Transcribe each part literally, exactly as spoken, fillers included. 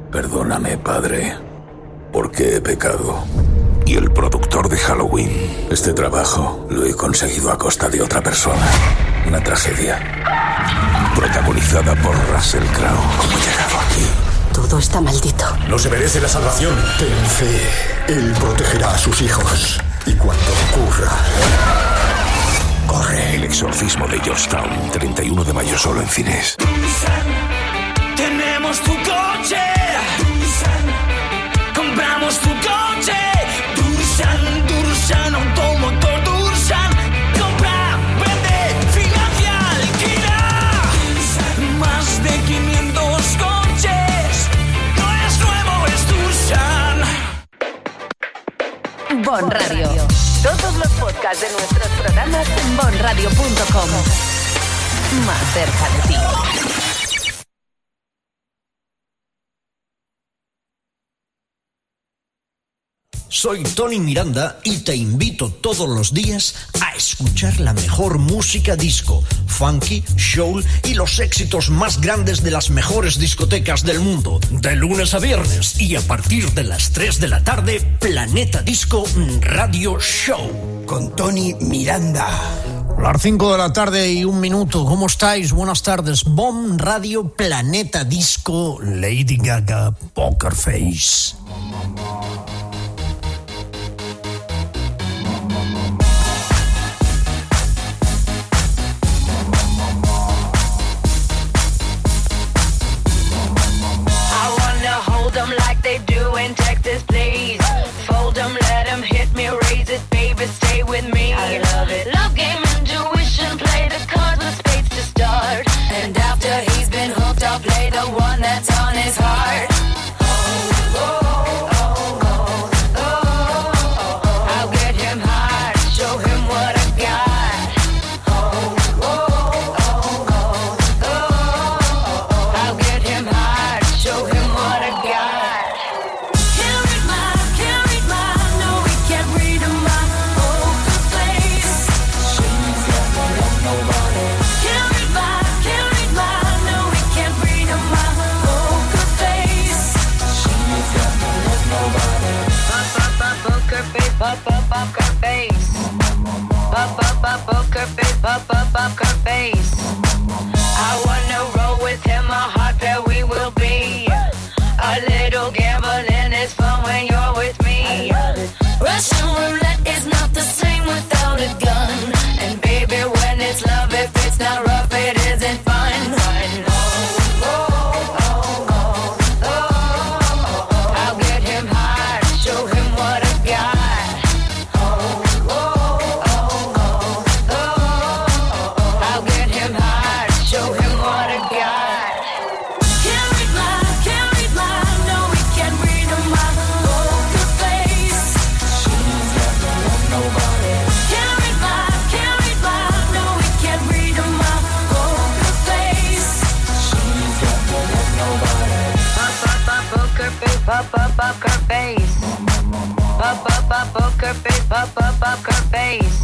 Perdóname, padre, porque he pecado. Y el productor de Halloween. Este trabajo lo he conseguido a costa de otra persona. Una tragedia. Protagonizada por Russell Crowe. ¿Cómo he llegado aquí? Todo está maldito. No se merece la salvación. Ten fe. Él protegerá a sus hijos. Y cuando ocurra... corre. El exorcismo de Georgetown. treinta y uno de mayo solo en cines. Tenemos tu coche. Compramos tu coche. Dursan, Dursan, automotor Dursan. Compra, vende, financia, alquila. Más de quinientos coches. No es nuevo, es Dursan. Bon Radio. Todos los podcasts de nuestros programas en bon radio punto com. Más cerca de ti. Soy Tony Miranda y te invito todos los días a escuchar la mejor música disco, funky, soul y los éxitos más grandes de las mejores discotecas del mundo. De lunes a viernes y a partir de las tres de la tarde, Planeta Disco Radio Show. Con Tony Miranda. Las cinco de la tarde y un minuto. ¿Cómo estáis? Buenas tardes. Bon Radio, Planeta Disco, Lady Gaga, Poker Face. In Texas, please fold them, let them hit me, raise it, baby, stay with me. I love it. Love game, intuition, play the cards with spades to start. And after he's been hooked, I'll play the one that's on his heart. Oh, oh, oh, oh, oh, oh, oh. I'll get him hard, show him what I got. Oh, oh, oh, oh, oh, oh. I'll get him hard, show him what I got. Up, up, up her face. Up, up, up, poker face. Up, up, up her face. I wanna roll with him, a hot pair we will be. A little gambling is fun when you're with me. Russian roulette is not the same without a gun. And baby, when it's love, if it's not rough, it isn't fun. Fun. Oh, oh, oh, oh, oh, oh. I'll get him hard, show him what I got. Up, up, up her face. Up, up, up, poker face. Up, up, up her face.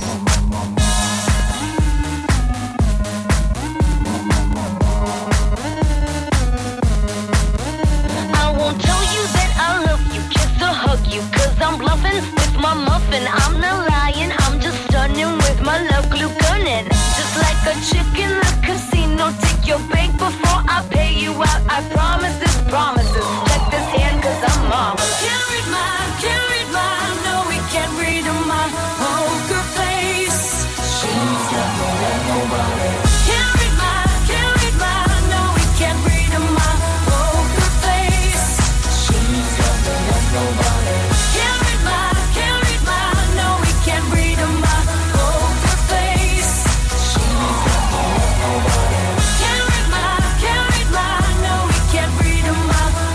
I won't tell you that I love you, kiss or hug you, cause I'm bluffing with my muffin. I'm not lying, I'm just stunning with my love glue gunning. Just like a chick in the casino, take your bank before I pay you out. I promise this, promises. Check this hand cause I'm marvelous. Can't read my, can't read my, no we can't read my poker face. She's got no love, nobody. Can't read my, can't read my, no we can't read my poker face. She's got no love, nobody. Can't read my, can't read my, no we can't read my poker face. She's got no love, nobody. Can't read my, can't read my, no we can't read my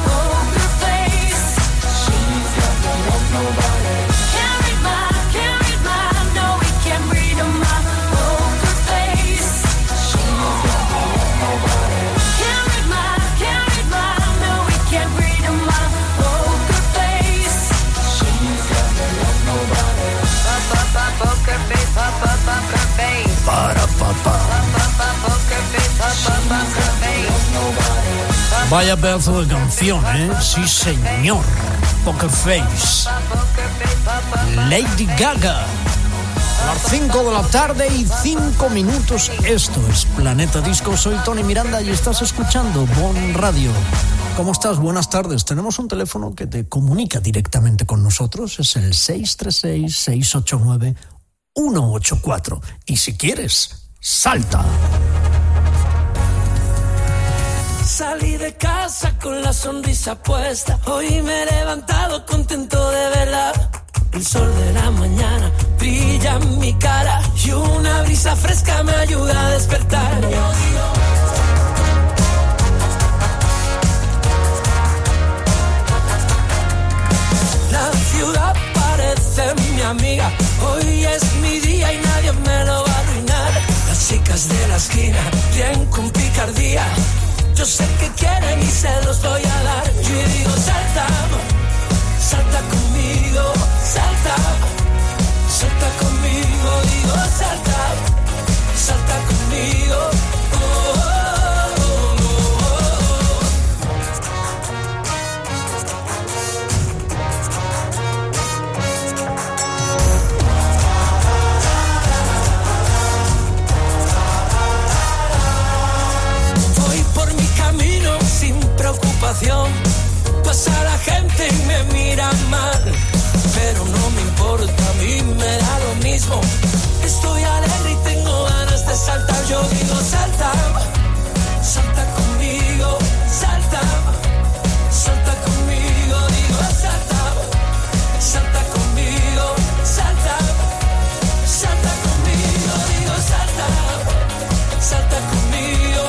Vaya pedazo de canción, ¿eh? Sí, señor. Poker Face. Lady Gaga. A las cinco de la tarde y cinco minutos. Esto es Planeta Disco. Soy Tony Miranda y estás escuchando Bon Radio. ¿Cómo estás? Buenas tardes. Tenemos un teléfono que te comunica directamente con nosotros. Es el seis tres seis, seis ocho nueve, uno ocho cuatro. Y si quieres, salta. Salí de casa con la sonrisa puesta. Hoy me he levantado contento de verla. El sol de la mañana brilla en mi cara y una brisa fresca me ayuda a despertar. La ciudad parece mi amiga. Hoy es mi día y nadie me lo va a arruinar. Las chicas de la esquina ríen con picardía. Yo sé que quieren y se los voy a dar. Yo digo salta, salta conmigo, salta, salta conmigo, digo salta, salta conmigo. Oh, oh, oh, voy por mi camino sin preocupación. Pasa la gente y me mira mal, pero no me importa, a mí me da lo mismo. Estoy alegre y tengo ganas de saltar. Yo digo salta, salta conmigo, salta, salta conmigo, digo salta, salta conmigo, salta, salta conmigo, digo salta, salta conmigo.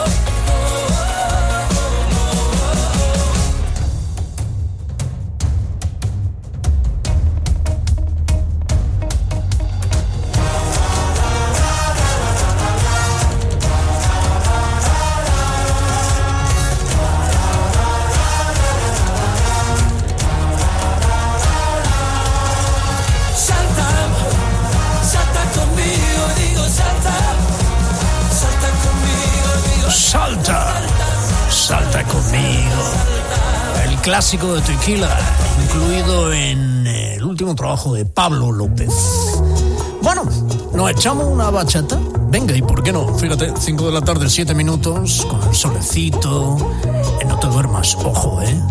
Salta, salta conmigo. El clásico de Tequila, incluido en el último trabajo de Pablo López. Bueno, ¿nos echamos una bachata? Venga, ¿y por qué no? Fíjate, cinco de la tarde, siete minutos, con el solecito. Eh, no te duermas, ojo, ¿eh?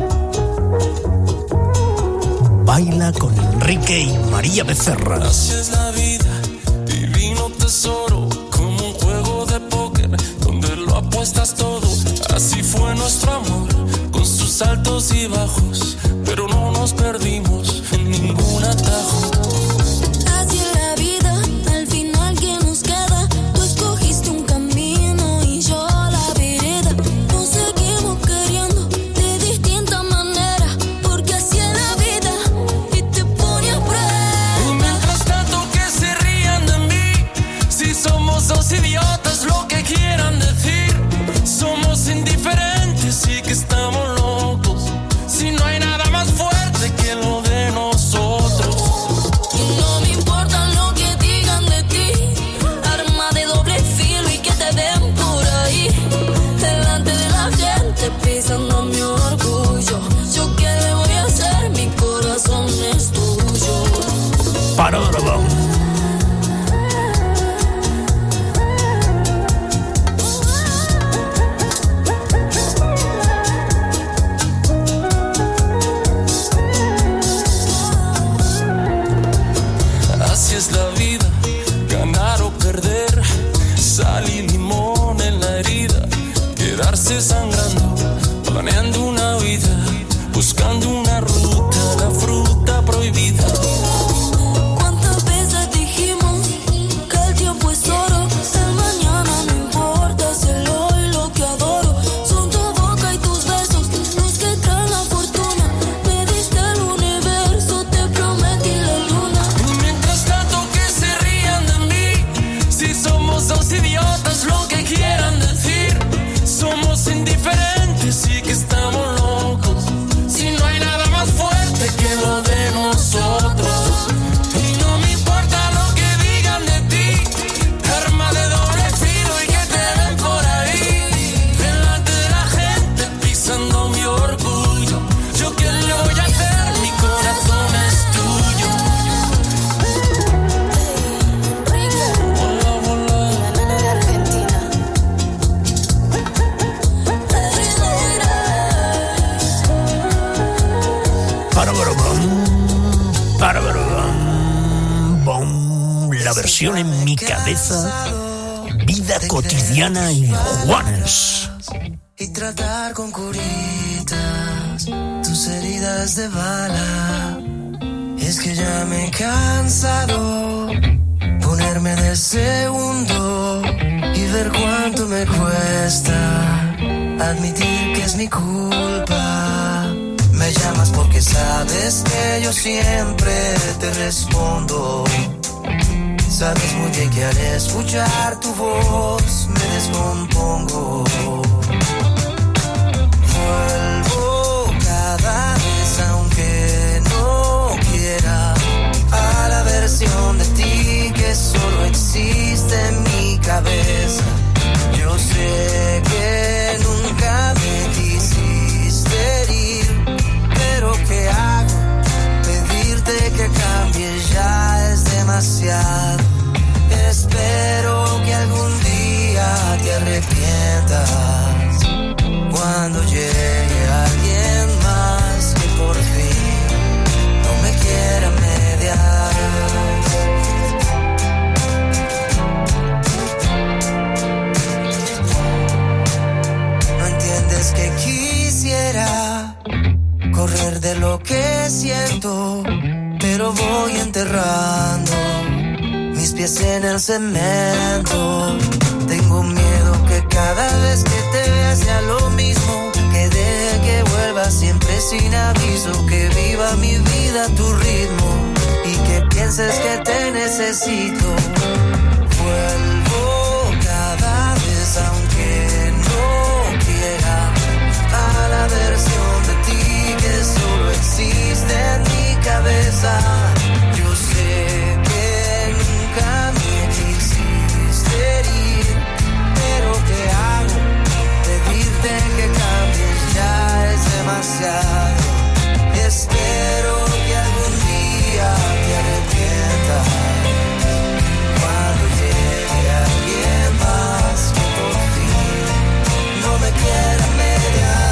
Baila con Enrique y María Becerra. Así es la vida, divino tesoro, como un juego de póker donde lo apuestas todo. Así fue nuestro amor, con sus altos y bajos, pero no nos perdimos en ningún atajo. Así es la vida, al final que nos queda. Tú escogiste un camino y yo la vereda. Nos seguimos queriendo de distinta manera, porque así es la vida y te pone a prueba. Y mientras tanto que se rían de mí, si somos dos idiotas, lo que quieran decir. Somos indiferentes y que estamos locos, si no hay nada más fuerte que lo de nosotros. Y no me importa lo que digan de ti, arma de doble filo y que te den por ahí, delante de la gente pisando mi orgullo. Yo qué le voy a hacer, mi corazón es tuyo. Para, vamos. Así es la vida, ganar o perder, sal y limón en la herida, quedarse sangrando, planeando una vida, buscando una ruta, la fruta prohibida. ¿Cuántas veces dijimos que el tiempo es oro? El mañana no importa, si el hoy lo que adoro son tu boca y tus besos, los que traen la fortuna. Me diste el universo, te prometí la luna. Y mientras tanto que se rían de mí, si somos dos idiotas, lo que quieran decir. Somos indiferentes y que estamos locos, si no hay nada La versión en mi cabeza, vida cotidiana y Juanes. Y tratar con curitas tus heridas de bala. Es que ya me he cansado ponerme de segundo y ver cuánto me cuesta admitir que es mi culpa. Me llamas porque sabes que yo siempre te respondo. Sabes muy bien que al escuchar tu voz me descompongo. Vuelvo cada vez aunque no quiera a la versión de ti que solo existe en mi cabeza. Yo sé que nunca me quisiste herir, pero ¿qué hago? Pedirte que cambies ya es demasiado. Espero que algún día te arrepientas cuando llegue alguien más que por fin no me quiera mediar. No entiendes que quisiera correr de lo que siento, pero voy enterrando mis pies en el cemento. Tengo miedo que cada vez que te vea sea lo mismo, que deje que vuelva siempre sin aviso, que viva mi vida a tu ritmo y que pienses que te necesito. Vuelvo cada vez aunque no quiera a la versión de ti que solo existe en mi cabeza. Yo sé que nunca me quisiste herir, pero ¿qué hago? Pedirte que cambies ya es demasiado. Espero que algún día te arrepientas cuando llegue alguien más que por fin no me quiera mediar.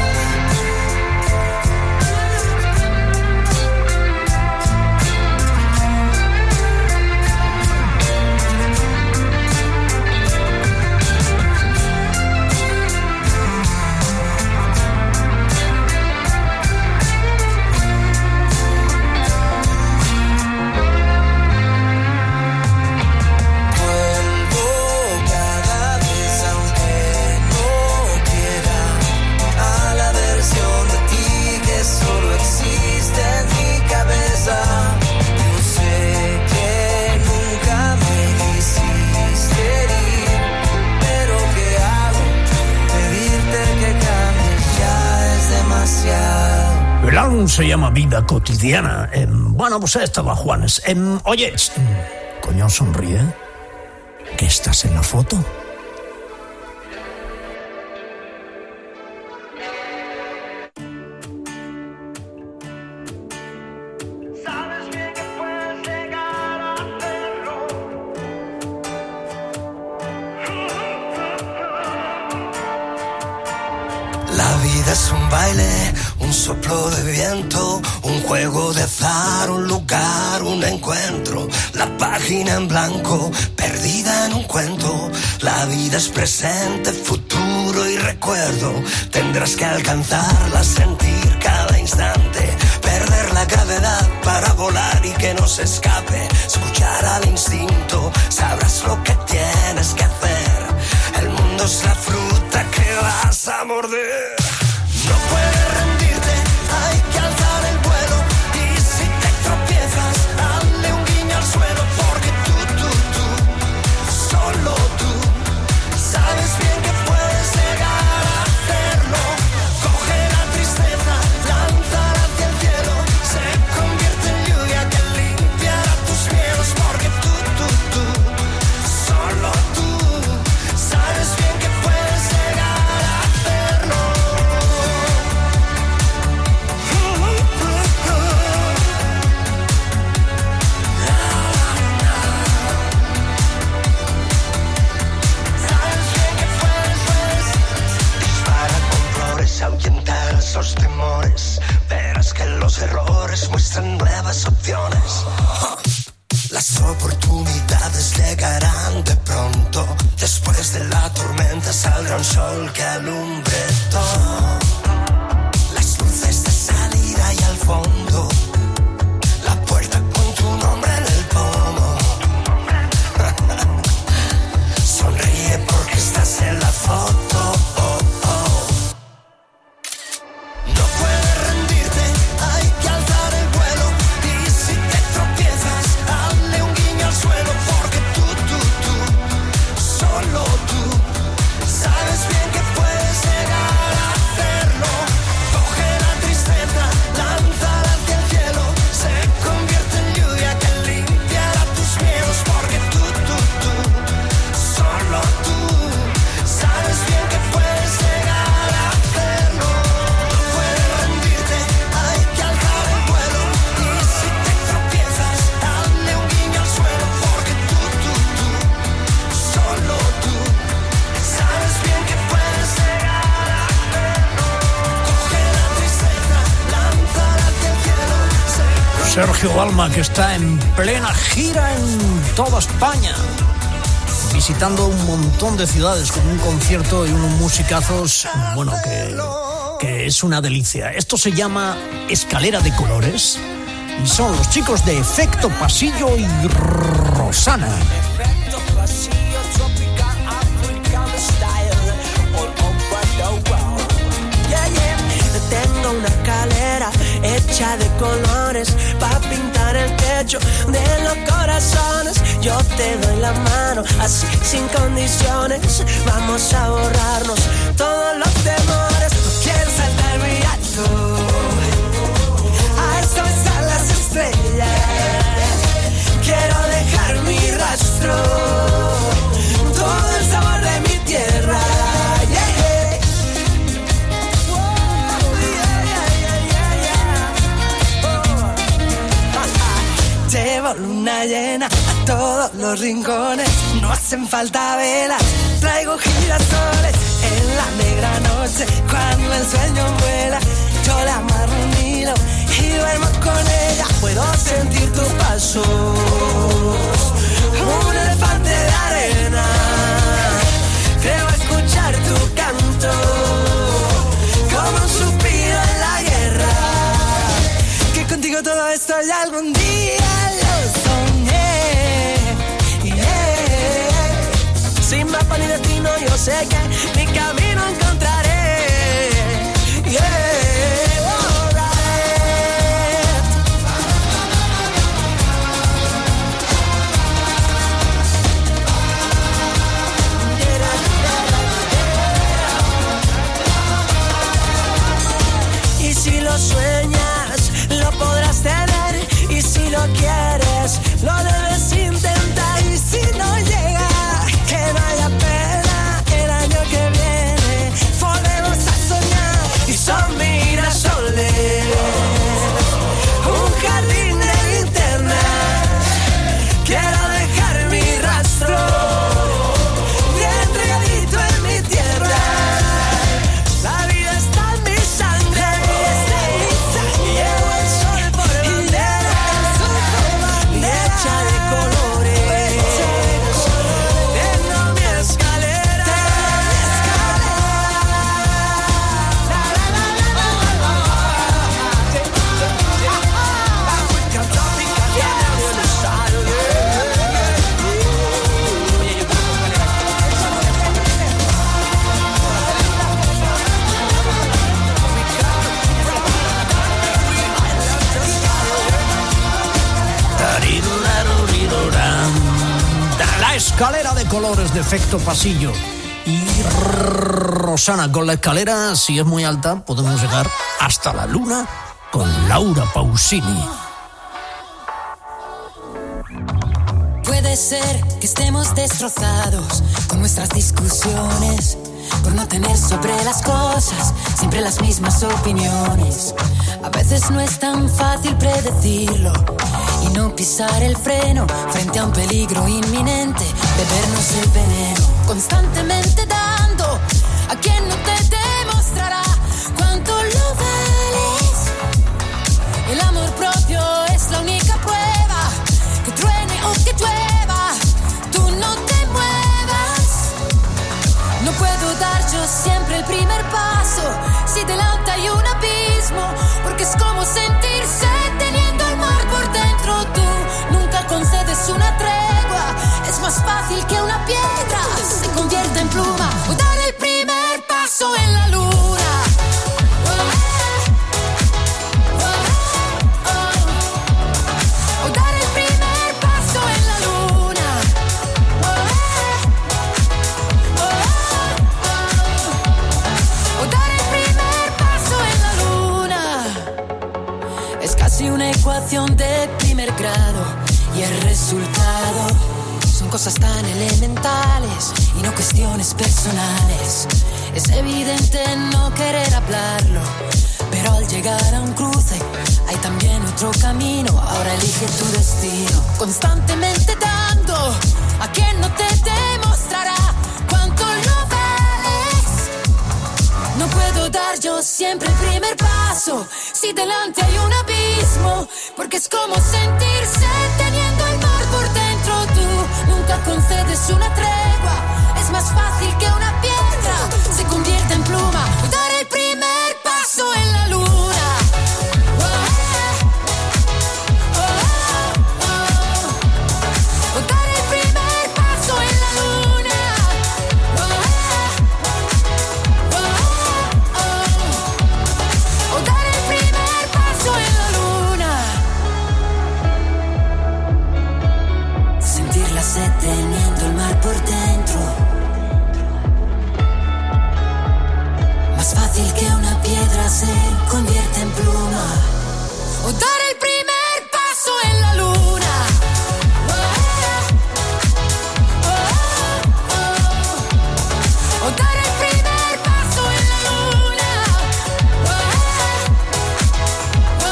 El álbum se llama Vida Cotidiana. Eh, bueno, pues ahí estaba Juanes. Eh, oye, eh, coño, sonríe. ¿Que estás en la foto? La vida es un baile, un soplo de viento, un juego de azar, un lugar, un encuentro. La página en blanco, perdida en un cuento. La vida es presente, futuro y recuerdo. Tendrás que alcanzarla, sentir cada instante. Perder la gravedad para volar y que no se escape. Escuchar al instinto, sabrás lo que tienes que hacer. El mundo es la fruta que vas a morder. No puedes rendirte, hay que alzar el vuelo. Y si te tropiezas, dale un guiño al suelo. Porque tú, tú, tú, solo tú, sabes bien que puedes llegar a hacerlo. Coge la tristeza, lánzala hacia el cielo. Se convierte en lluvia que limpiará tus miedos. Porque tú, tú, tú, solo tú, sabes bien que puedes llegar a hacerlo. Ahuyentar esos temores, verás que los los errores muestran nuevas opciones. Las oportunidades llegarán de pronto. Después de la tormenta saldrá un sol que alumbre todo. Las luces de salida y al fondo. La puerta con tu nombre en el pomo. Sonríe porque estás en la foto. Oh, oh. No puedes rendirte, hay que alzar el vuelo. Y si te tropiezas, hazle un guiño al suelo. Porque tú, tú, tú, solo tú, sabes bien que puedes llegar a hacerlo. Coge la tristeza, lánzala hacia el cielo. Se convierte en lluvia que limpiará tus miedos. Porque tú, tú, tú, solo tú, sabes bien que puedes llegar a hacerlo. No puedes rendirte, hay que alzar el vuelo. Y si te tropiezas, hazle un guiño al suelo. Porque tú, tú, tú, solo tú, sabes bien que puedes llegar a hacerlo. Coge la tristeza, lánzala hacia el cielo. Se Sergio Dalma, que está en plena gira en toda España, visitando un montón de ciudades con un concierto y unos musicazos, bueno, que, que es una delicia. Esto se llama Escalera de Colores y son los chicos de Efecto Pasillo y Rosana. Efecto pasillo, tropical, africano style, all over the world. Yeah, yeah. Tengo una escalera hecha de colores pa' pintar el techo de los corazones. Yo te doy la mano, así sin condiciones. Vamos a borrarnos todos los temores. No quiero saltar muy alto, a eso están las estrellas. Quiero dejar mi rastro, todo el sabor de mi tierra. Yeah, yeah. Oh, yeah, yeah, yeah, yeah, yeah. Oh. Llevo luna llena a todos los rincones. No hacen falta velas, traigo girasoles. En la negra noche, cuando el sueño vuela, yo la amarro un hilo y duermo con ella. Puedo sentir tus pasos, un elefante de arena. Creo escuchar tu canto, como un suspiro en la guerra. Que contigo todo esto ya algún día lo soñé. Yeah. Sin mapa ni destino, yo sé que mi camino encontraré. Yeah. Y si lo sueñas, lo podrás tener. Y si lo quieres, lo debes intentar. Y si no llega, que no haya pena. El año que viene volvemos a soñar. Y son girasoles, un jardín de linterna. Quiero dejar mi rastro bien regadito en mi tierra. La vida está en mi sangre, y llevo el sol por bandera, hecha de colores. Tengo mi escalera, La escalera de colores de Efecto Pasillo y Rosana. Con la escalera, si es muy alta, podemos llegar hasta la luna con Laura Pausini. Puede ser que estemos destrozados con nuestras discusiones, por no tener sobre las cosas siempre las mismas opiniones. A veces no es tan fácil predecirlo y no pisar el freno frente a un peligro inminente, bebernos el veneno, constantemente dando a quien no te demostrará cuánto lo vales casi una ecuación de primer grado y el resultado son cosas tan elementales y no cuestiones personales. Es evidente no querer hablarlo, pero al llegar a un cruce hay también otro camino. Ahora elige tu destino, constantemente dando a quien no te demostrará cuánto lo vales. No puedo dar yo siempre el primer paso si delante hay un abismo, porque es como sentirse teniendo el mar por dentro. Tú nunca concedes una tregua, es más fácil que una piedra se convierta en pluma. Dar el primer paso en la luna. Teniendo el mar por dentro, más fácil que una piedra se convierte en pluma. O dar el primer paso en la luna. Oh, oh, oh, oh. O dar el primer paso en la luna. Oh, oh,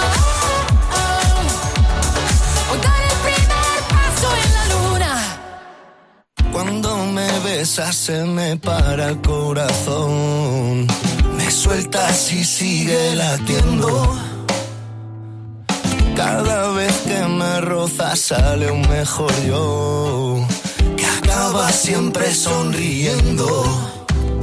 oh. O dar el primer paso en la luna. Cuando me besas se me para el corazón, me sueltas y sigue latiendo. Cada vez que me rozas sale un mejor yo, que acaba siempre sonriendo.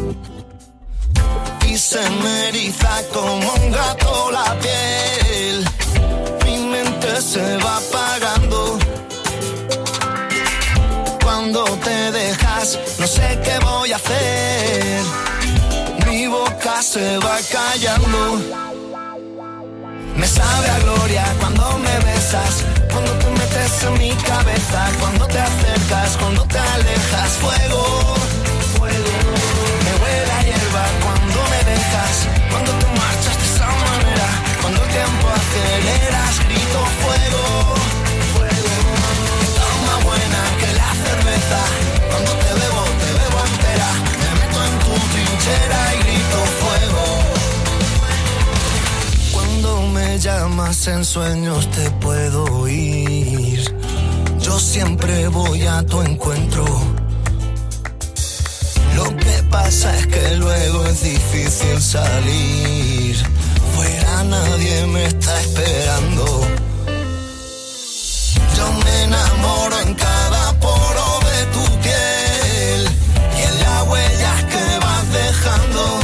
Y se me eriza como un gato la piel, mi mente se va apagando. Cuando te dejas, no sé qué voy a hacer. Mi boca se va callando. Me sabe a gloria cuando me besas, cuando te metes en mi cabeza, cuando te acercas, cuando te alejas. Fuego, fuego. Me huele a hierba cuando me dejas, cuando te marchas de esa manera, cuando el tiempo aceleras, grito fuego. Cuando te bebo, te bebo entera, me meto en tu trinchera y grito fuego. Cuando me llamas en sueños te puedo oír, yo siempre voy a tu encuentro. Lo que pasa es que luego es difícil salir, fuera nadie me está esperando. Yo me enamoro en cada poro de tu piel y en las huellas que vas dejando.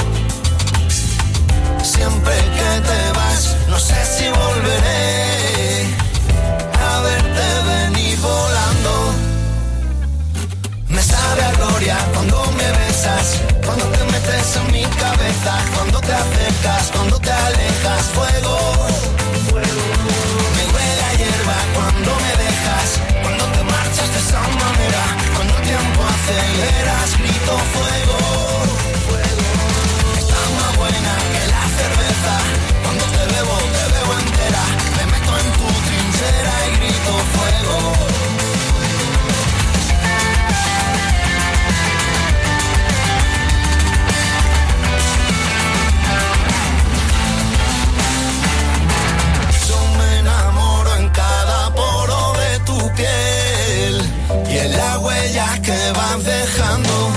Siempre que te vas, no sé si volveré a verte venir volando. Me sabe a gloria cuando me besas, cuando te metes en mi cabeza, cuando te acercas, cuando te alejas. Fuego, fuego. Me huele a hierba cuando me dejas, cuando te marchas de esa manera, cuando el tiempo aceleras, grito fuego, fuego. Está más buena que la cerveza, cuando te bebo, te bebo entera, me meto en tu trinchera y grito fuego. Y en las huellas que vas dejando.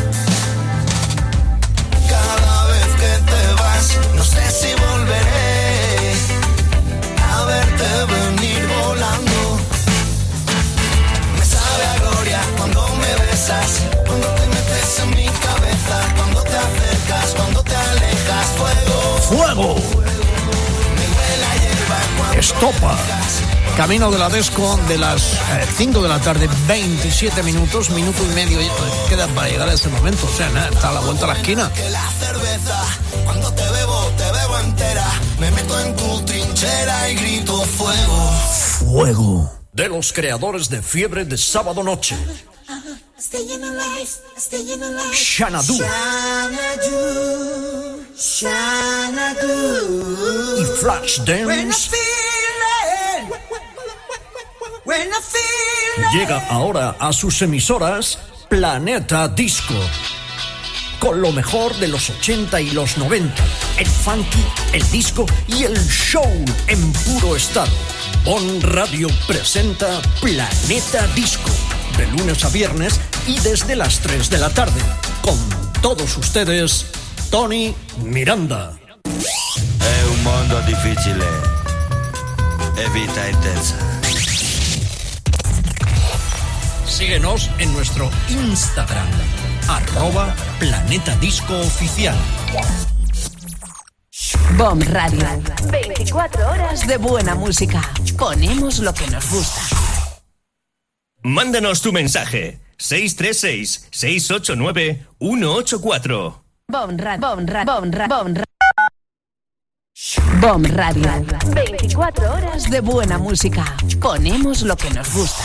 Cada vez que te vas, no sé si volveré a verte venir volando. Me sabe a gloria cuando me besas, cuando te metes en mi cabeza, cuando te acercas, cuando te alejas. Fuego, fuego. Me huele a hierba cuando Estopa. Camino de la Desco de las eh, cinco de la tarde, veintisiete minutos, minuto y medio queda para llegar a ese momento. O sea, nada, está a la vuelta a la esquina. Cuando te bebo, te bebo entera, me meto en tu trinchera y grito fuego. Fuego. De los creadores de Fiebre de Sábado Noche. Xanadu. Y Flashdance. Llega ahora a sus emisoras Planeta Disco, con lo mejor de los ochenta y los noventa, el funky, el disco y el show en puro estado. Bon Radio presenta Planeta Disco, de lunes a viernes y desde las tres de la tarde. Con todos ustedes, Tony Miranda. È un mondo difficile e vita intensa. Síguenos en nuestro Instagram, arroba Planeta Disco Oficial. Bomb Radio. veinticuatro horas de buena música. Ponemos lo que nos gusta. Mándanos tu mensaje. seis tres seis, seis ocho nueve, uno ocho cuatro. Bomb Radio. Bomb Radio. Bomb Radio. Bomb Radio. Bomb Radio. veinticuatro horas de buena música. Ponemos lo que nos gusta.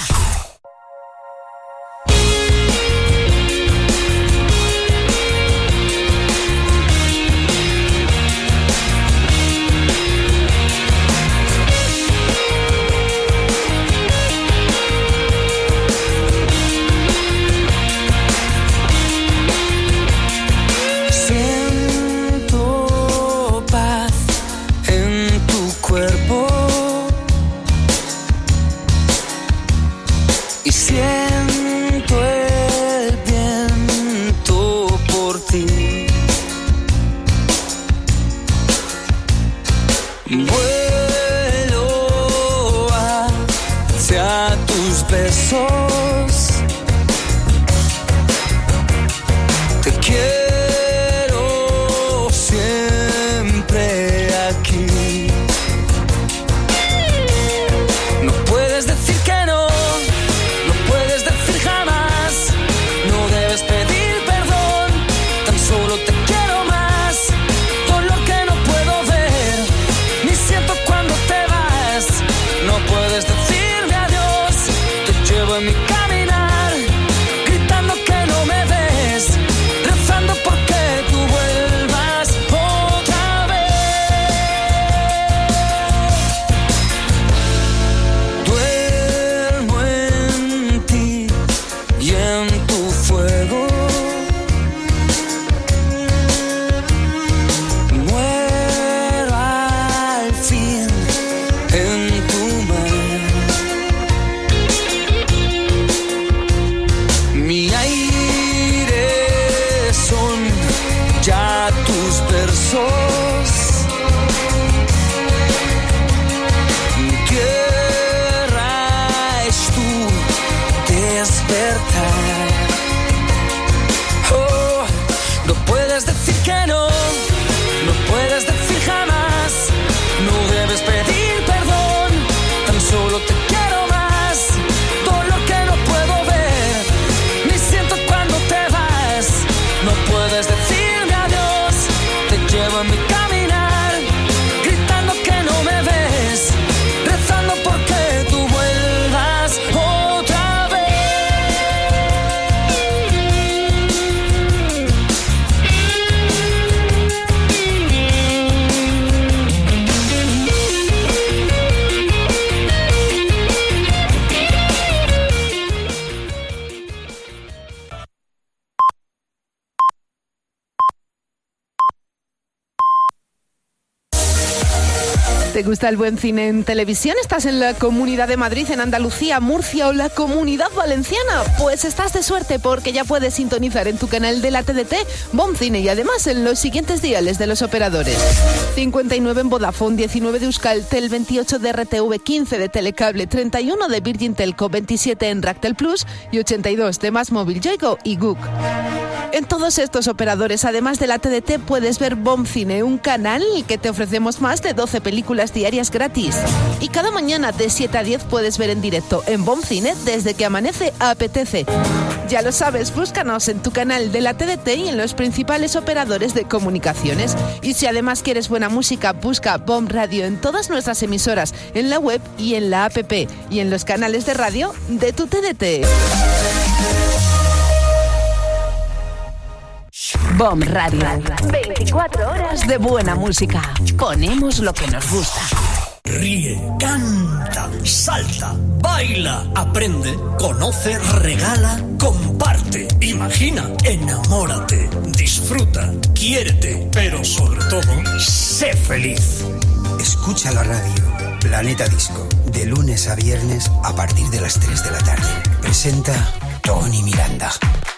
¿Te gusta el buen cine en televisión? ¿Estás en la Comunidad de Madrid, en Andalucía, Murcia o la Comunidad Valenciana? Pues estás de suerte porque ya puedes sintonizar en tu canal de la T D T Bon Cine y además en los siguientes diales de los operadores. cincuenta y nueve en Vodafone, diecinueve de Euskaltel, veintiocho de R T V, quince de Telecable, treinta y uno de Virgin Telco, veintisiete en Ractel Plus y ochenta y dos de Más Móvil, Yoigo y Guk. En todos estos operadores, además de la T D T, puedes ver Bon Cine, un canal que te ofrecemos más de doce películas diarias gratis. Y cada mañana de siete a diez puedes ver en directo en Bon Cine desde que amanece apetece. Ya lo sabes, búscanos en tu canal de la T D T y en los principales operadores de comunicaciones. Y si además quieres buena música, busca Bomb Radio en todas nuestras emisoras, en la web y en la app y en los canales de radio de tu T D T. Bomb Radio. veinticuatro horas de buena música. Ponemos lo que nos gusta. ríe, canta, salta, baila, aprende, conoce, regala, comparte, imagina, enamórate, disfruta, quiérete, pero sobre todo, sé feliz. Escucha la radio Planeta Disco, de lunes a viernes a partir de las tres de la tarde. Presenta Tony Miranda.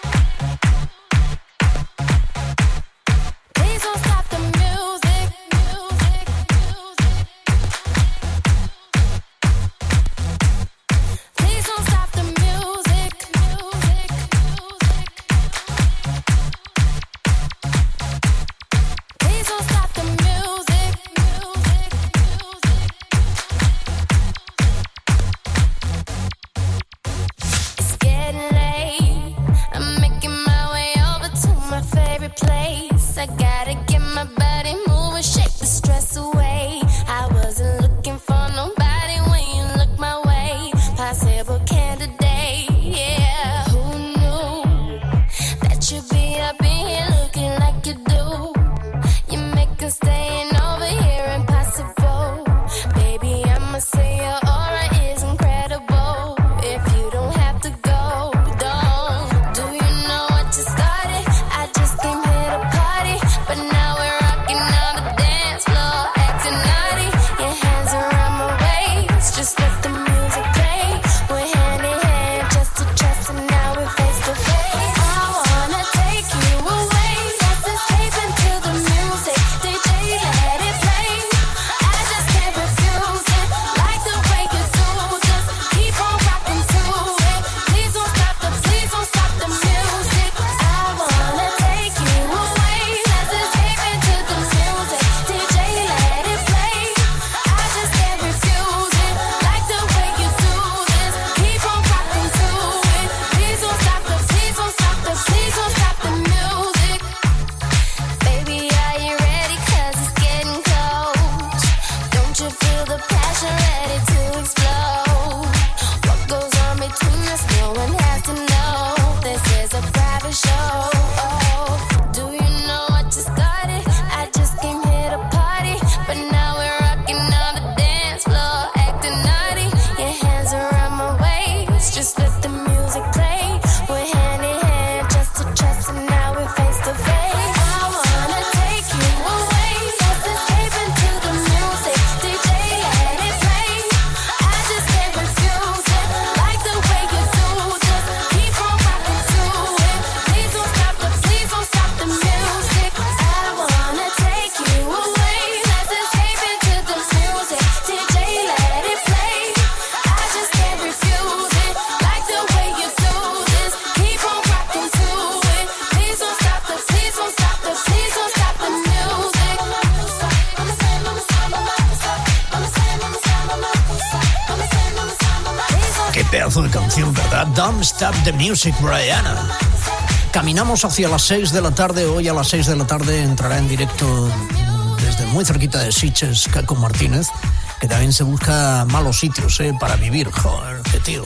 Pedazo de canción, ¿verdad? Don't Stop the Music, Brianna. Caminamos hacia las seis de la tarde. Hoy a las seis de la tarde entrará en directo desde muy cerquita de Sitges, Caco Martínez, que también se busca malos sitios, ¿eh? Para vivir. Joder, qué tío.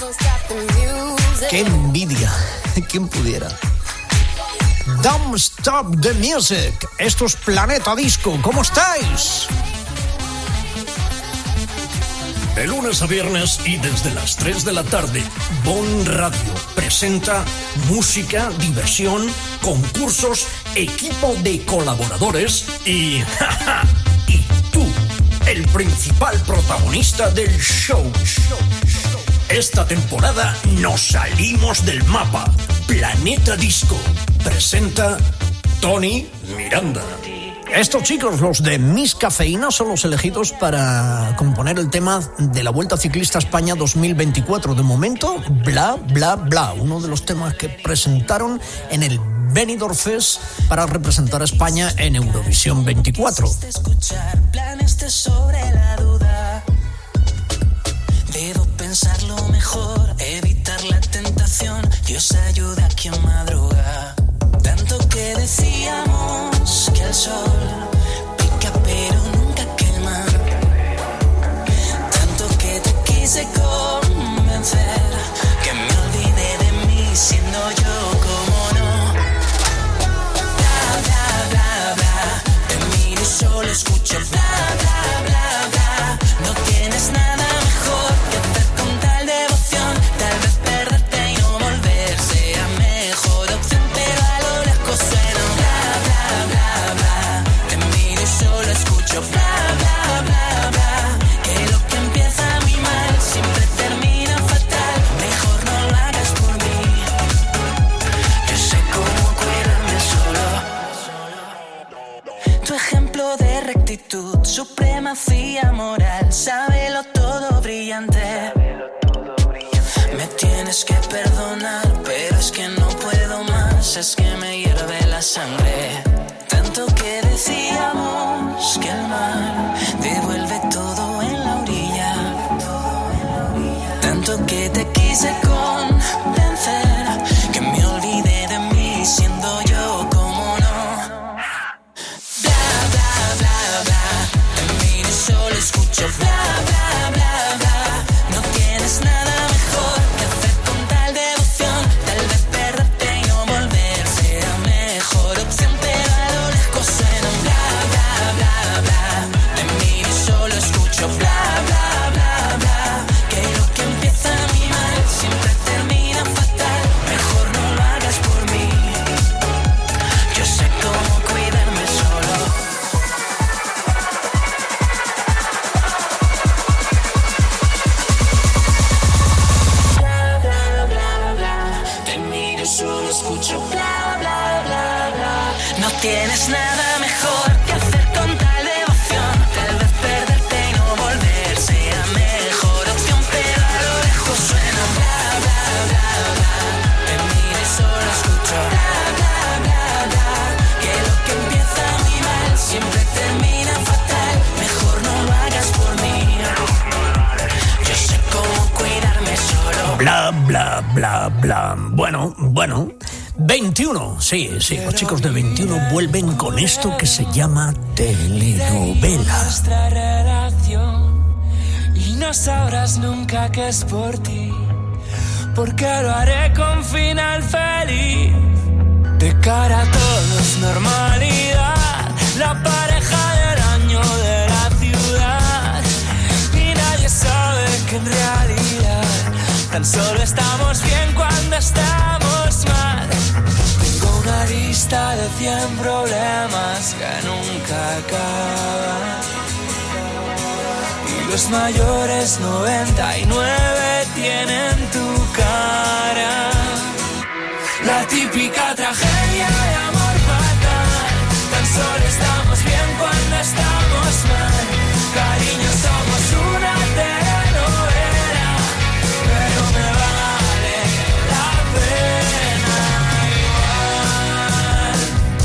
Qué envidia. ¿Quién pudiera? Don't Stop the Music. Esto es Planeta Disco. ¿Cómo estáis? De lunes a viernes y desde las tres de la tarde, Bon Radio presenta música, diversión, concursos, equipo de colaboradores y... ¡ja, ja! Y tú, el principal protagonista del show. Esta temporada nos salimos del mapa. Planeta Disco presenta Tony Miranda. Estos chicos, los de Miss Cafeína, son los elegidos para componer el tema de la Vuelta Ciclista España dos mil veinticuatro. De momento, Bla Bla Bla, uno de los temas que presentaron en el Benidorm Fest para representar a España en Eurovisión veinticuatro. Escuchar planes de sobre la duda. Debo pensarlo mejor, evitar la tentación. Dios ayuda a quien madruga. Tanto que decíamos que el sol pica pero nunca quema. Tanto que te quise convencer que me olvidé de mí siendo yo como no. Bla bla bla bla, te miro y solo escucho bla bla bla bla. moral, sábelo todo brillante. Me tienes que perdonar, pero es que no puedo más, es que me hierve la sangre. Tanto que decíamos que el mar devuelve todo en la orilla. Tanto que te quise convencer, que me olvidé de mí siendo yo como no. Bla, bla, bla, bla, te miro y solo escucho bla, bla, bla, bla. No tienes nada mejor que hacer con tal devoción. Tal vez perderte y no volver será mejor opción, pero a lo lejos suena un bla, bla, bla, bla. Te miro y solo escucho bla, bla, bla, bla. Que lo que empieza muy mal siempre termina fatal. Mejor no lo hagas por mí. Yo sé cómo cuidarme solo. Bla, bla, bla, bla. Te miro y solo escucho bla, bla, bla, bla. No tienes nada mejor que hacer con tal devoción. Tal vez perderte y no volver sea mejor opción, pero a lo lejos suena un bla, bla, bla, bla. Te miro y solo escucho bla, bla, bla, bla. Que lo que empieza muy mal siempre termina fatal. Mejor no lo hagas por mí. Yo sé cómo cuidarme solo. Bla, bla, bla, bla. Bueno, bueno. veintiuno, sí, sí, los chicos de veintiuno vuelven con esto que se llama telenovela. Nuestra relación y no sabrás nunca que es por ti, porque lo haré con final feliz. De cara a todos normalidad, la pareja del año de la ciudad, y nadie sabe que en realidad tan solo estamos bien cuando estamos mal. Tengo una lista de cien problemas que nunca acaban, y los mayores noventa y nueve tienen tu cara. La típica tragedia de amor fatal. Tan solo estamos bien cuando estamos mal. Cariño, somos una telenovela, pero me vale la pena igual.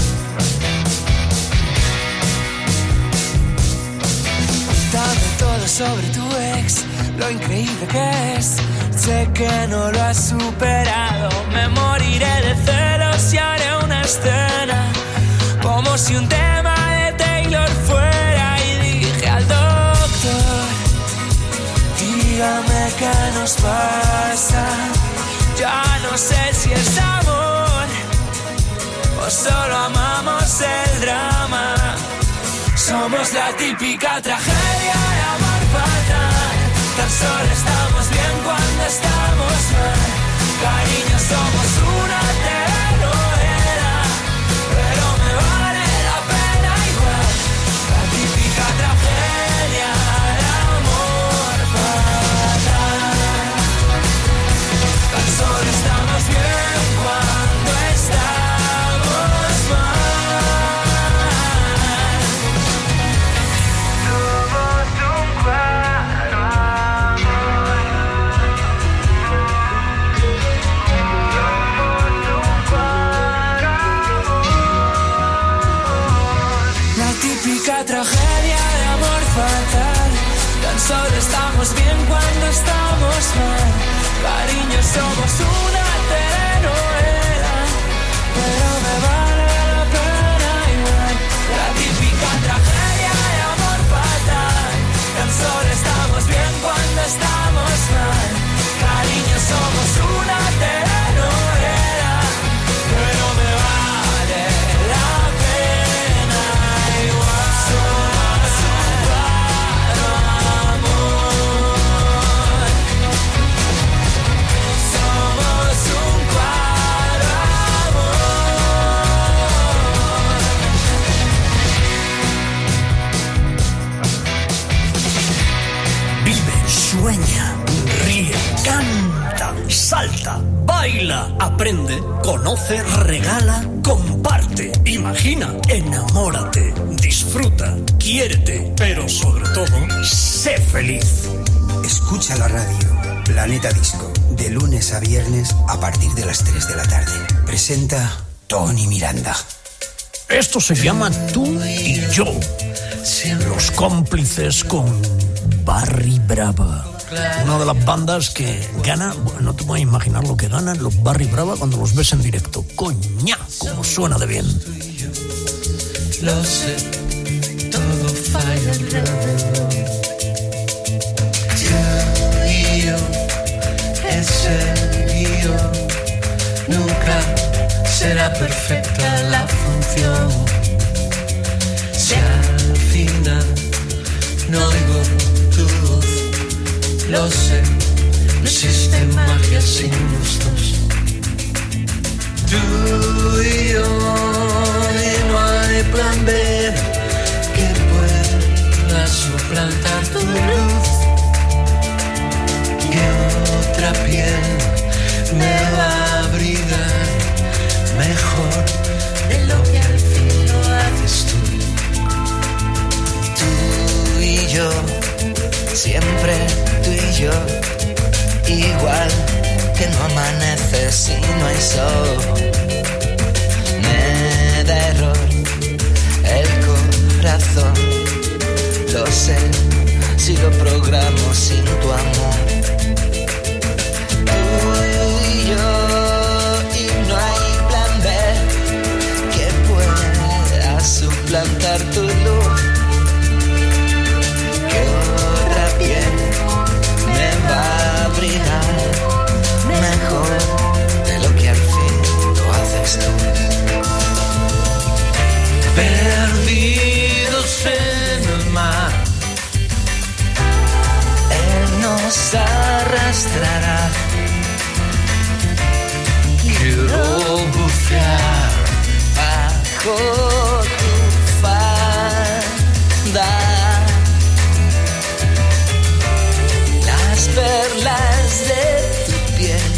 Cuéntame todo sobre tu ex, lo increíble que es. Sé que no lo has superado. Me moriré de celos y haré una escena como si un tema de Taylor fuera. Y dije al doctor, dígame qué nos pasa. Ya no sé si es amor o solo amamos el drama. Somos la típica tragedia de amor fatal. Tan solo estamos bien cuando estamos mal. Cariño, somos una telenovela, pero me vale la pena igual. La típica tragedia de amor fatal. Tan solo estamos bien cuando estamos mal. Somos un cuadro. Tragedia de amor fatal. Tan solo estamos bien cuando estamos mal. Cariño, somos una telenovela, pero me vale la pena igual. La típica tragedia de amor fatal. Tan solo estamos bien cuando estamos mal. Cariño, somos una telenovela, pero me vale la pena igual. Somos un cuadro, amor. Somos un cuadro. Salta, baila, aprende, conoce, regala, comparte, imagina, enamórate, disfruta, quiérete, pero sobre todo, sé feliz. Escucha la radio Planeta Disco, de lunes a viernes a partir de las tres de la tarde. Presenta Tony Miranda. Esto se llama Tú y Yo, los cómplices con Barry Brava. Una de las bandas que gana, bueno, no te puedes imaginar lo que ganan los Barry Brava cuando los ves en directo. Coña, como suena de bien. Lo sé, todo falla alrededor. Tú y yo, ese guión, nunca será perfecta la función. Si al final no oigo tu voz, lo sé, no existe magia sin gustos. Tú y yo, y no hay plan B que pueda suplantar tu luz. Que otra piel me va a abrigar mejor de lo que al fin lo haces tú. Tú y yo, siempre tú y yo, igual que no amanece si no hay sol. Me da error el corazón, lo sé, si lo programo sin tu amor. Tú y yo, y no hay plan B que pueda suplantar tu luz. Que otra piel me va a abrigar mejor de lo que al fin lo haces tú. Perdidos en el mar, él nos arrastrará. Quiero bucear bajo tu falda. Las perlas de tu piel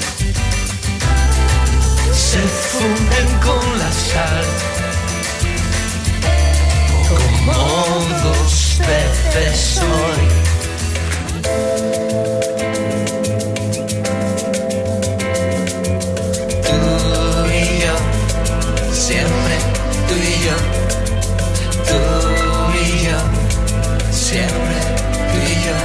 se funden con la sal, como dos peces hoy. Tú y yo, siempre tú y yo, tú y yo, siempre tú y yo.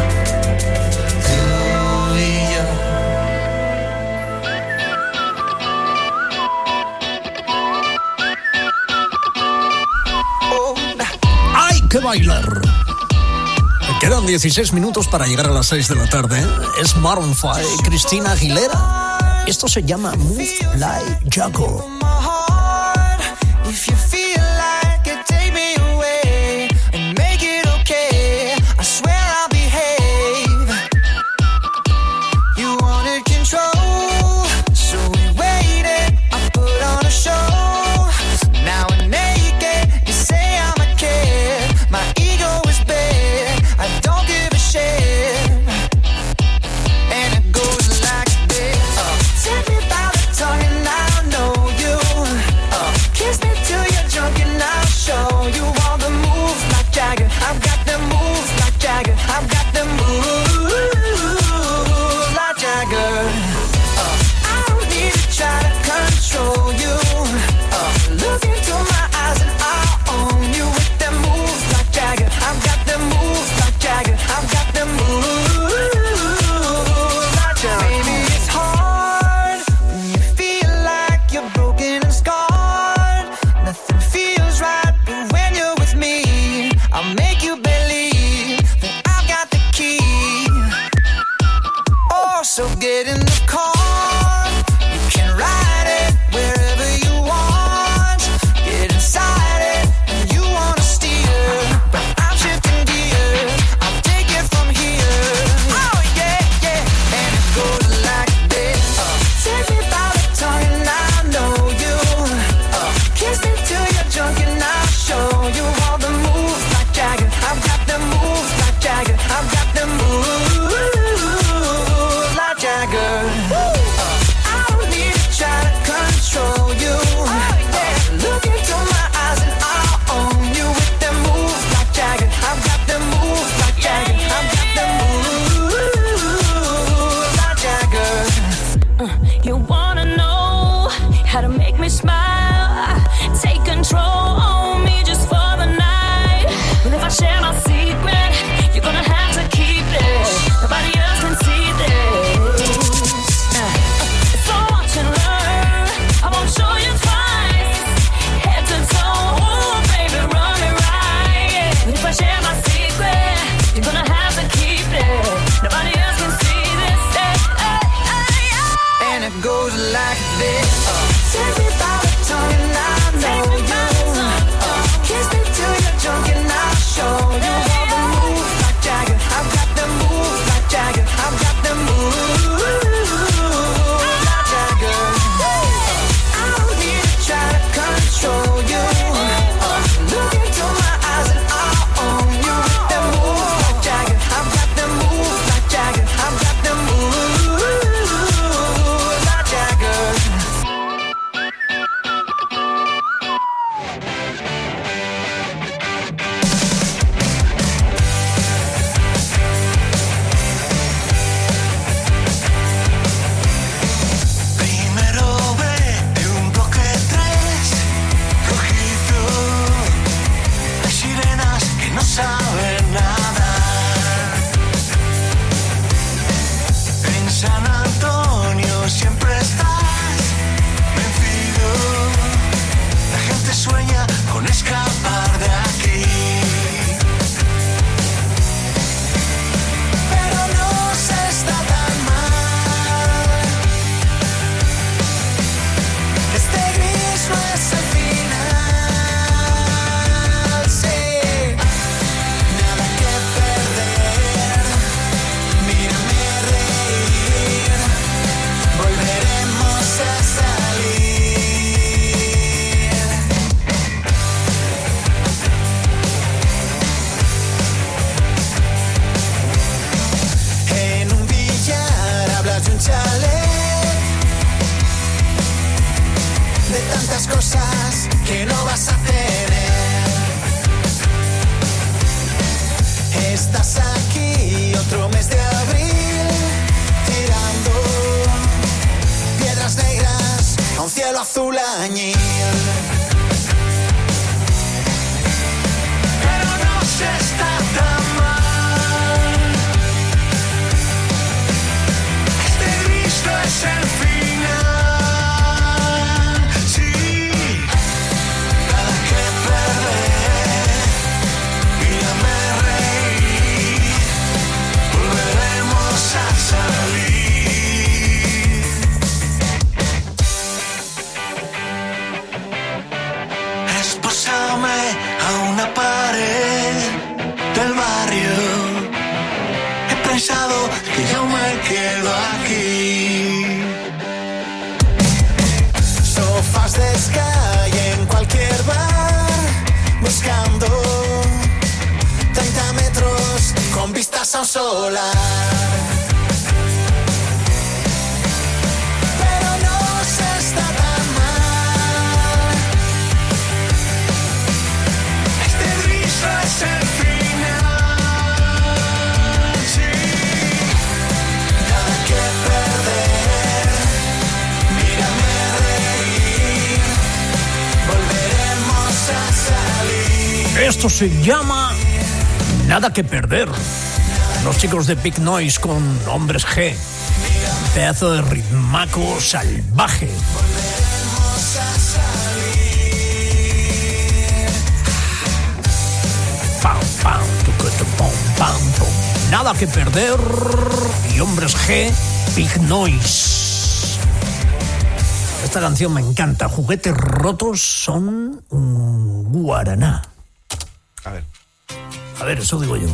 Que bailar. Quedan dieciséis minutos para llegar a las seis de la tarde. Es Maroon cinco, Cristina Aguilera. Esto se llama Move Like Jagger. And it goes like this. Uh, tell me about the tongue and I know you goes like this. Take me by the tongue and I know you. Kiss me till you're drunk and I'll show you all the moves like Jagger. I've got the moves like Jagger. I've got the moves like Jagger. I don't need to try to control you. Look into my eyes and I'll own you with the moves like Jagger. I've got the moves like Jagger. I've got the moves like Jagger. Primero ve de un bloque tres, rojizo. Hay sirenas que no saben nada. En San Antonio siempre estás vencido. La gente sueña con escapar de aquí. Pero no se está tan mal. Este gris no es el final. Sí, nada que perder. Mírame reír. Volveremos a salir. En un billar hablas de un chalet, de tantas cosas que no vas a tener. Estás aquí otro mes de abril, tirando piedras negras a un cielo azul añil. Pero no se está tan mal. Este gris no es el final. Sí, nada que perder. Mírame reír. Volveremos a salir. Espósame a una pared del barrio. He pensado que yo me quedo aquí. Sofás de Sky en cualquier bar, buscando treinta metros con vistas a un solar. Pero no se está tan mal. Este gris no es el final. Sí, nada que perder. Mírame reír. Volveremos a salir. Esto se llama Nada que perder. Los chicos de Big Noise con Hombres G. Pedazo de ritmaco salvaje. Volveremos a salir. Pam, pam, tucutu, pom, pam, pom. Nada que perder. Y Hombres G, Big Noise. Esta canción me encanta. Juguetes rotos son un guaraná. A ver. A ver, eso digo yo.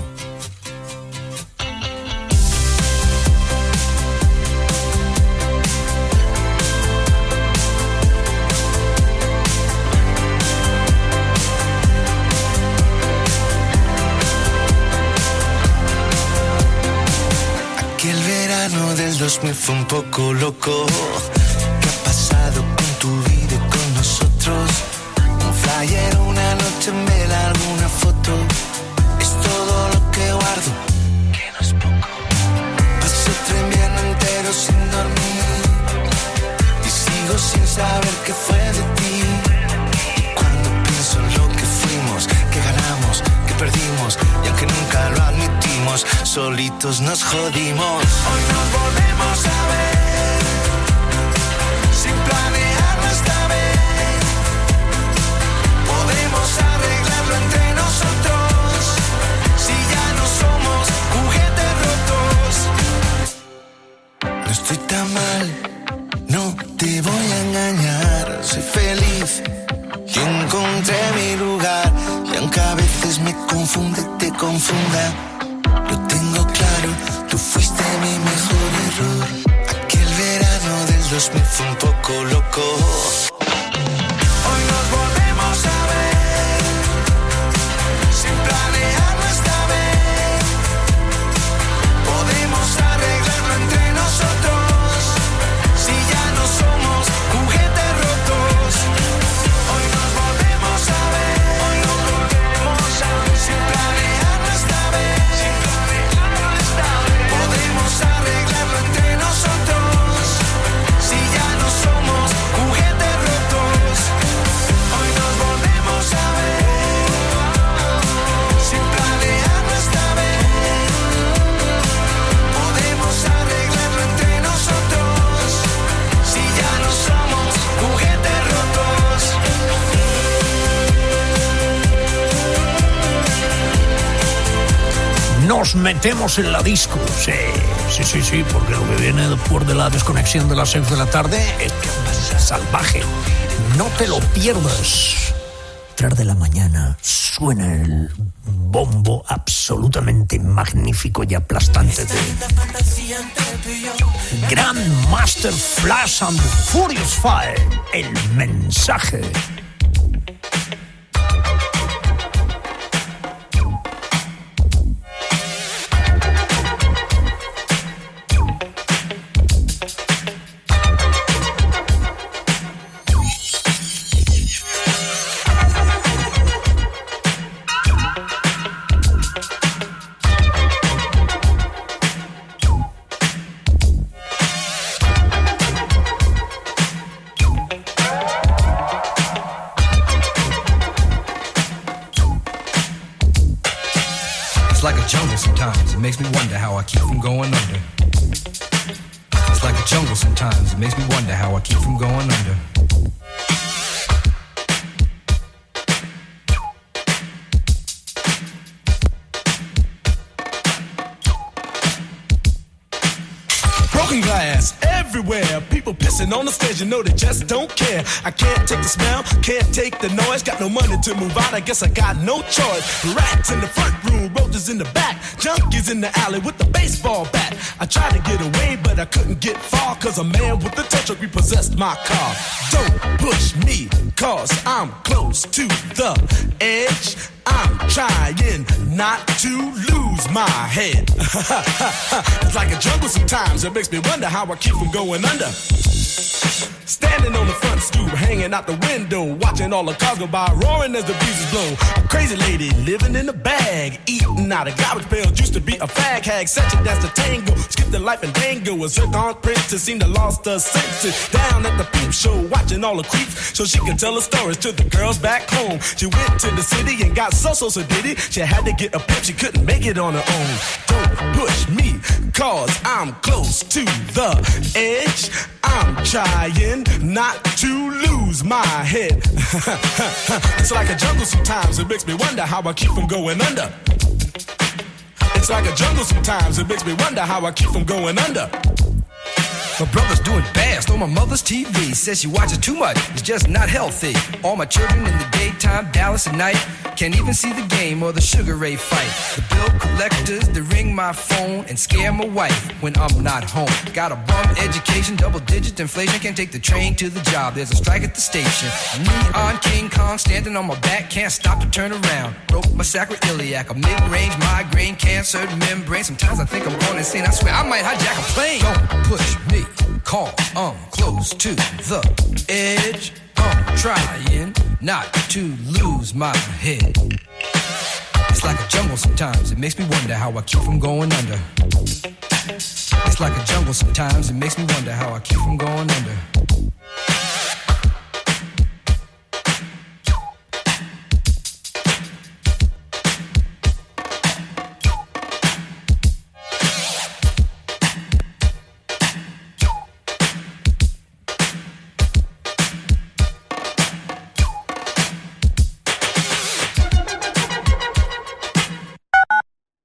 Aquel verano del dos mil fue un poco loco. ¿Qué ha pasado con tu vida y con nosotros? Un flyer, una noche en vela, alguna foto. Es todo lo que guardo, que no es poco. Pasé otro invierno entero sin dormir y sigo sin saber qué fue de ti. Y cuando pienso en lo que fuimos, que ganamos, que perdimos, y aunque nunca lo admitimos, solitos nos jodimos. Hoy nos volvemos a ver, sin planearlo esta vez. Podemos arreglarlo entre nosotros, si ya no somos juguetes rotos. No estoy tan mal, no Will Smith un poco loco. Hoy nos volvemos a ver, sin planearlo esta vez. Podemos arreglarlo entre nosotros, si ya no somos juguetes rotos. Hoy nos volvemos a ver, hoy nos volvemos a ver, sin planearlo esta vez, sin planearlo esta vez. Podemos arreglarlo entre nosotros, si ya no somos juguetes rotos. Hoy nos volvemos a ver, sin planearlo esta vez. Podemos arreglarlo entre nosotros, si ya no somos juguetes rotos. Nos metemos en la disco, sí, sí, sí, sí, porque lo que viene después de la desconexión de las seis de la tarde es salvaje. No te lo pierdas. tres de la mañana suena el bombo absolutamente magnífico y aplastante de Grandmaster Flash and the Furious Five. El mensaje. It's like a jungle sometimes, it makes me wonder how I keep from going under. It's like a jungle sometimes, it makes me wonder how I keep from going under. Broken glass everywhere, people pissing on the stage, you know they just don't care. I can't take the smell, can't take the noise, got no money to move out, I guess I got no choice. Rats in the front room, roaches in the back, junkies in the alley with the baseball bat. I tried to get away, but I couldn't get far, cause a man with a tow truck repossessed my car. Don't push me, cause I'm close to the edge. I'm trying not to lose my head. It's like a jungle sometimes, it makes me wonder how I keep from going under. Standing on the front stoop, hanging out the window, watching all the cars go by, roaring as the breezes blow. A crazy lady living in a bag, eating out of garbage pails, used to be a fag hag, such a dance to tango, skipped the life and dango, a zircon princess seemed to lost her senses. Down at the peep show, watching all the creeps, so she could tell her stories to the girls back home. She went to the city and got so so so did it. She had to get a pimp, she couldn't make it on her own. Don't push me, cause I'm close to the edge. I'm trying not to lose my head. It's like a jungle sometimes, it makes me wonder how I keep from going under. It's like a jungle sometimes, it makes me wonder how I keep from going under. My brother's doing bad, stole my mother's T V. Says she watches too much, it's just not healthy. All my children in the daytime, Dallas at night. Can't even see the game or the Sugar Ray fight. The bill collectors, they ring my phone and scare my wife when I'm not home. Got a bum education, double digit inflation. Can't take the train to the job, there's a strike at the station. Me on King Kong, standing on my back, can't stop to turn around. Broke my sacroiliac, a mid-range migraine, cancer membrane. Sometimes I think I'm going insane, I swear I might hijack a plane. Don't push me, call, I'm close to the edge. I'm trying not to lose my head. It's like a jungle sometimes, it makes me wonder how I keep from going under. It's like a jungle sometimes, it makes me wonder how I keep from going under.